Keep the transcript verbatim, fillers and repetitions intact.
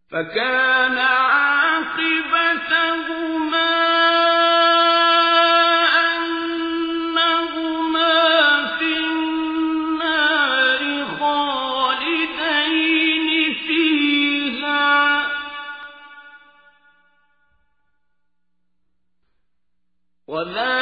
فكان عاقبتهما أنهما في النار خالدين فيها وذلك